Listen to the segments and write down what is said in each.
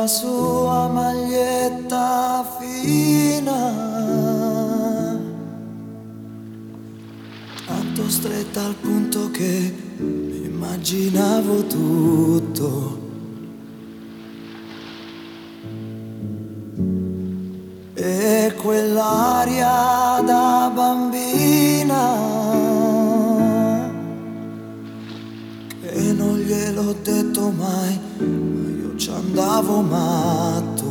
la sua maglietta fina, tanto stretta al punto che immaginavo tutto. E quell'aria da bambina che non gliel'ho detto mai, ma io ci andavo matto.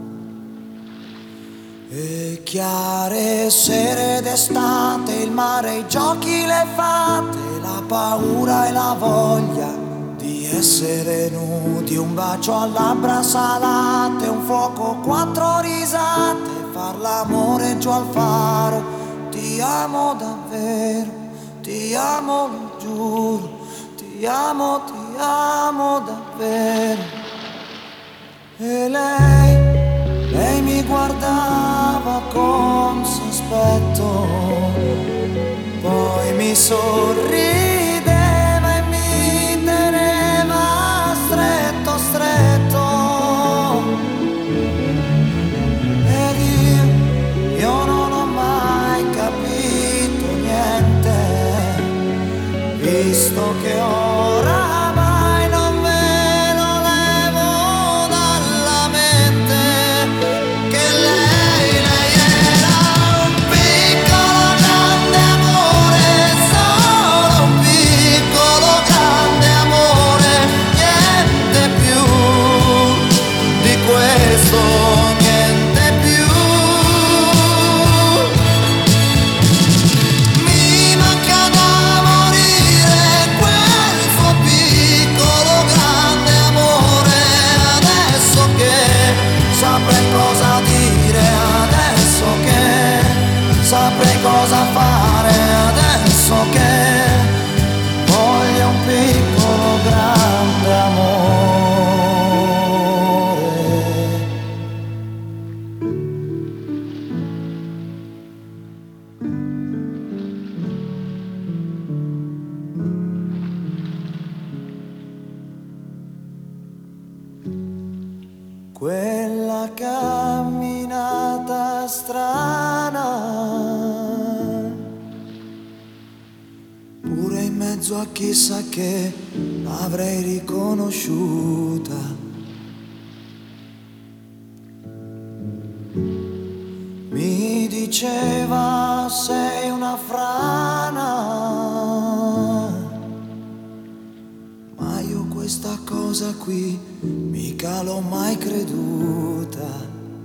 E chiare sere d'estate, il mare, i giochi, le fate, la paura e la voglia di essere nudi, un bacio a labbra salate, un fuoco, 4 risate, far l'amore giù al faro. Ti amo davvero, ti amo, lo giuro, ti amo davvero. E lei mi guardava con sospetto, poi mi sorrideva e mi teneva stretto, stretto. Ed io non ho mai capito niente, visto che oramai non me lo levo dalla mente, che lei era un piccolo grande amore, solo un piccolo grande amore, niente più di questo, niente più. Mi manca da morire quel suo piccolo grande amore, adesso che saprei cosa dire, adesso che saprei cosa fare, adesso che voglio un piccolo grande amore. Quella camminata strana, pure in mezzo a chissà che l'avrei riconosciuta. Mi diceva sei una frana, ma io questa cosa qui mica l'ho mai creduta.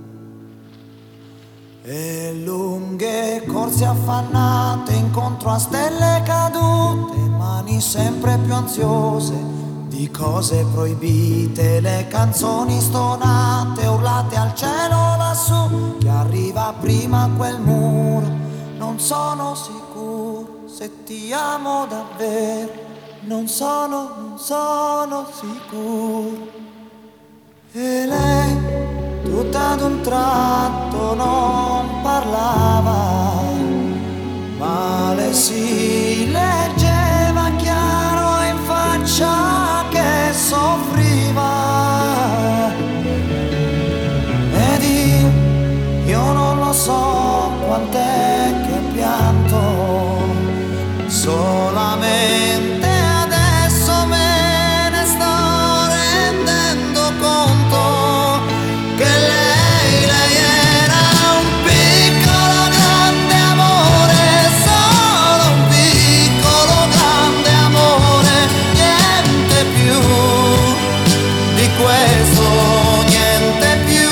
E lunghe corse affannate incontro a stelle cadute, mani sempre più ansiose di cose proibite, le canzoni stonate urlate al cielo lassù, che arriva prima quel muro. Non sono sicuro se ti amo davvero, non sono sicuro. E lei tutta ad un tratto non parlava, ma le si leggeva chiaro in faccia che soffriva. Ed io non lo so quant'è che ho pianto, solamente adesso me ne sto rendendo conto, che lei era un piccolo grande amore, solo un piccolo grande amore, niente più di questo, niente più.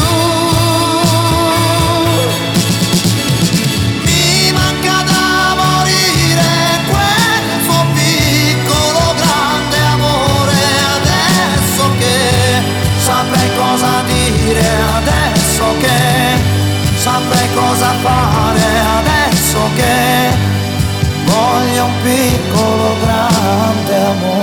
Mi manca da morire quel suo piccolo grande amore, adesso che saprei cosa dire, adesso che saprei cosa fare, adesso che voglio un piccolo grande amore.